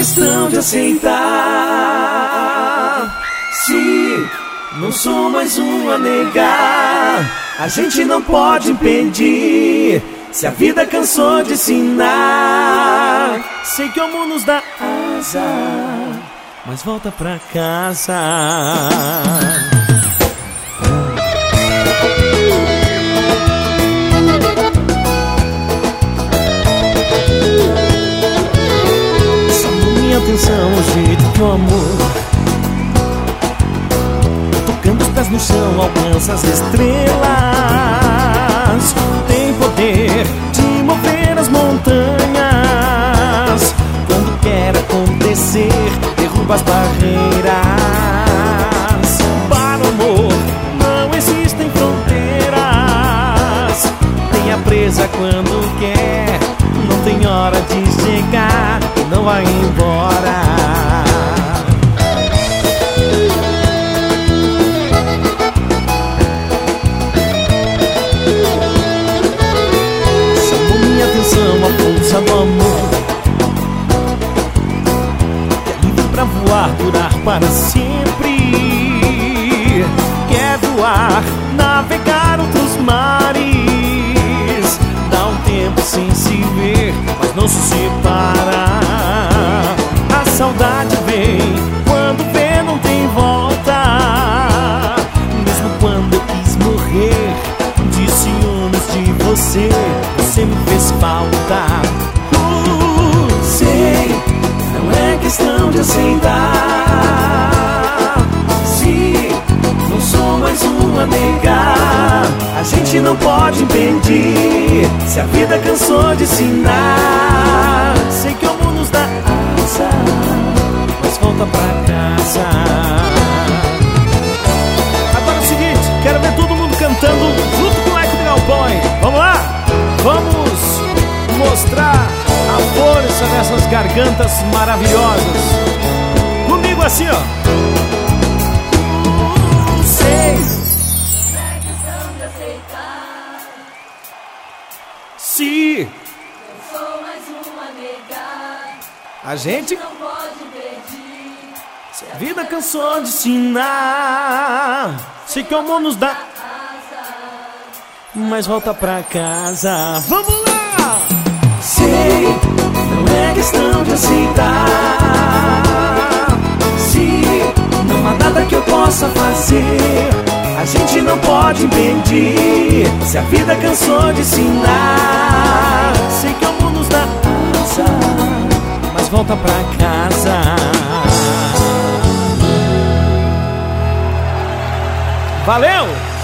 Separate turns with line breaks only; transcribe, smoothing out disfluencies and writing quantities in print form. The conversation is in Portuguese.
questão de aceitar. Se não sou mais um a negar, a gente não pode impedir. Se a vida cansou de ensinar, sei que o amor nos dá asa, mas volta pra casa. Chamou minha atenção o jeito que o amor, tocando os pés no chão, alcança as estrelas. Tem poder de mover as montanhas. Quando quer acontecer, derruba as barreiras. Para o amor não existem fronteiras. Tem a presa quando quer, não tem hora de chegar, não vai embora. A força do amor, que é livre pra voar, durar para sempre. Quer voar, navegar outros mares. Dá um tempo sem se ver, mas não se separa. A saudade vem, quando vê não tem volta. Mesmo quando eu quis morrer de ciúmes de você, você me fez falta. Sei, não é questão de aceitar. Se não sou mais um a negar, a gente não pode impedir. Se a vida cansou de ensinar, sei que o amor nos dá asa, mas volta pra casa. Agora é o seguinte, quero ver todo mundo cantando junto com o Eco do Galpão. Vamos lá? Vamos mostrar a força dessas gargantas maravilhosas. Comigo assim, ó. Sei.
É questão de aceitar.
Se
eu sou mais uma a negar,
a gente
não pode pedir.
se a vida cansou de ensinar, sei que o amor nos dá, mas volta pra casa. Vamos lá! Sei, não é questão de aceitar. Se não há nada que eu possa fazer, a gente não pode impedir. Se a vida cansou de ensinar, sei que o amor nos dá asa, mas volta pra casa. Valeu!